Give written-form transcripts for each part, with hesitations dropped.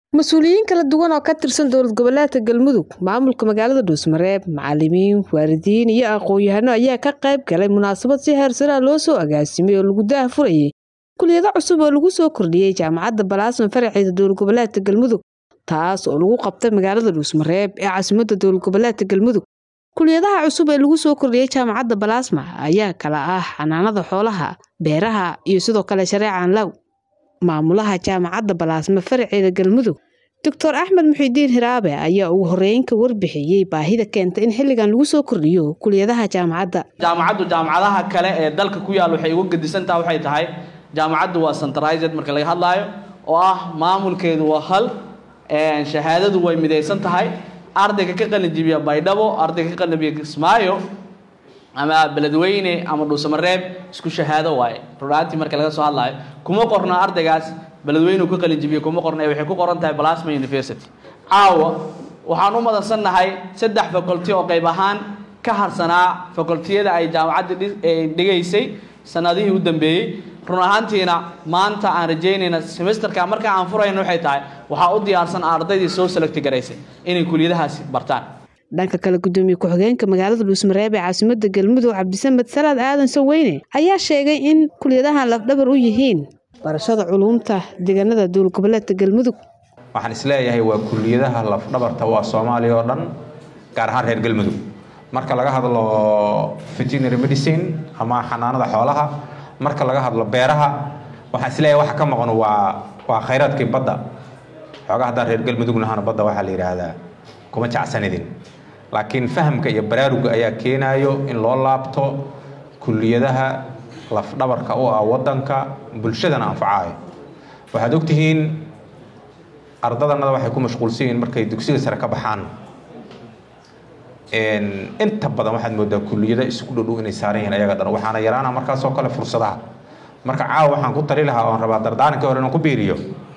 mas'uuliyiin kala duwan oo ka tirsan dowlad goboleedka Galmudug maamulka magaalada Dhuusmareeb macallimiin waalidiin iyo aqoon-yahano ayaa ka qayb galay munaasabad si heer sare loo soo agaasimay oo lagu daahfurayay kulliyado cusub oo lagu soo kordhiyay jaamacadda Balaasma faraceeda dowlad goboleedka Galmudug taas oo lagu qabtay magaalada Dhuusmareeb ee caasimadda dowlad goboleedka Galmudug kulliyadaha cusub ee lagu soo kordhiyay jaamacadda Balaasma ayaa kala ah xanaanada xoolaha beeraha iyo sidoo kale shareecan law maamulaha jaamacadda Balaasma faraceeda Galmudug Dr. Axmed Muxiidiin Hiraabe ayaa ugu horeyn ka warbixiyay baahida keentay in xilligan lagu soo kordhiyo kulliyadaha jaamacadda. Jaamacadaha kale ee dalka ku yaal waxay ugu gedisantaa waxay tahay jaamacaddu waa centralized marka laga hadlayo oo ah maamulkeedu waa hal shahaadadu way midaysan tahay ardayga ka qalin jibiya Baydhabo ardayga ka qalin jibiya Kismaayo ama Beledweyne ama Dhuusamareeb isku shahaado waay runtii marka laga soo hadlayo kuma qorna ardaygaas Beledweyne ku qalin jibiya kuma qorna waxay ku qoran tahay Balaasma University caawa waxaan u madansanahay saddex faculty oo qayb ahaan ka harsanaa facultiyada ay jaamacadda dhigaysay sanadihii u dambeeyay run ahaantiina maanta aan rajeynayna semesterka marka aan furayno waxay tahay waxa u diyaarsan ardaydii soo select gareysay inay kulliyadahaasi bartaan dhanka kale gudoomiye ku-xigeenka magaalada Dhuusmareeb ee caasimadda Galmudug Cabdisamed Salaad Aadan Saweyne ayaa sheegay in kulliyadahan lafdhabar u yihiin barashada culuumta deegaanada dowlad goboleedka Galmudug waxaan isleeyahay waa kulliyadaha lafdhabarta waa Soomaaliya oo dhan gaar ahaan reer Galmudug marka laga hadlo veterinary medicine ama xanaanada xoolaha marka laga hadlo beeraha waxaan isleeyahay waxa ka maqan waa khayraadkii badda xogaha reer Galmudugna hana badda waxa la yiraahdaa kuma jacsanidin laakiin fahamka iyo baraaruga ayaa keenayo in loo laabto kulliyadaha lafdhabarka oo ah wadanka bulshadana anfacayo waxaad ogtihiin ardadana waxay ku mashquulsan yihiin markay dugsiga sare ka baxaan inta badan waxaad moodaa kulliyada isku dhow inay saaran yihiin ayaga dhan waxaana yaraana markaas oo kale fursadaha marka caawa waxaan ku tali lahaa oo rabaa dardaaranka hore inaan ku biiriyo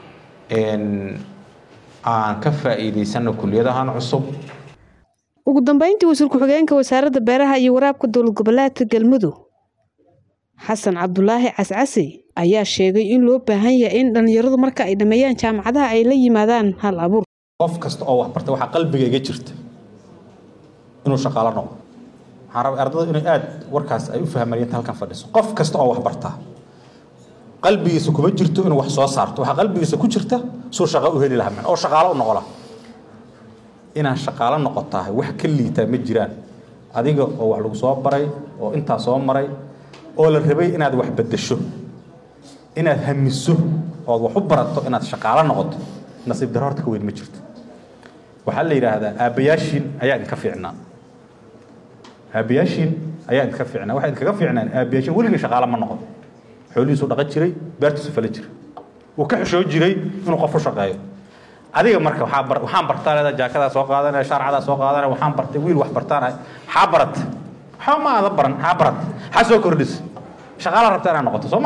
aan ka faa'iideysano kulliyadahan cusub ugu dambeyntii wasiir ku-xigeenka wasaaradda beeraha iyo waraabka dowlad goboleedka Galmudug Xasan Cabdulaahi Cascasi ayaa sheegay in loo baahan yahay in dhalinyaradu marka ay dhameeyaan jaamacadaha ay la yimaadaan hal abuur qof kasta oo wax bartay waxa qalbigayga jirta inuu shaqaale noqdo waxaan rabaa ardayda inay aad warkaas ay u fahmayaan halkan fadhiso qof kasta oo wax barta qalbigiisa kuma jirto inuu wax soo saarto waxa qalbigiisa ku jirta soo shaqo u heli lahaa oo shaqaale u noqola inaan shaqaale noqotaa wax ka liita ma jiraan adiga oo wax lagu soo baray oo inta soo maray oo la rabay inaad wax bedesho inaad hamiso oo wax u barato inaad shaqaale noqoto nasiib darro horta ka weyn ma jirto waxa la yiraahdaa aabayaashin ayaa idinka fiicnaa aabayaashin ayaa idinka fiicnaa waxa idinka fiicnaan aabayaashin weliga shaqaale ma noqon xoolihiisu dhaqan jiray beertiisu fala jiray uu ka xishoo jiray inuu qof u shaqeeyo adiga marka waxaan bartaa leedahay jaakada soo qaadanaya sharcada soo qaadanaya waxaan bartay wiil wax bartaanay xabarat xama ada baran xabarat xasoo kordhis shaqaale rabtaa inaad noqoto Soomaa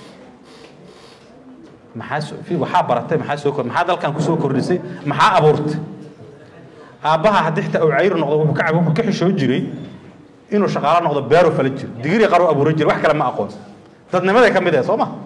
waxa baratay maxaa dalkan ku soo kordhisay maxaa abuurtay aabaha hadixta uu cayr noqdo wuxuu ka xishoo jiray inuu shaqaale noqdo beero fala jiro digri qaro abuuray jir wax kale ma aqoon dadnimada ka mid ah Soomaa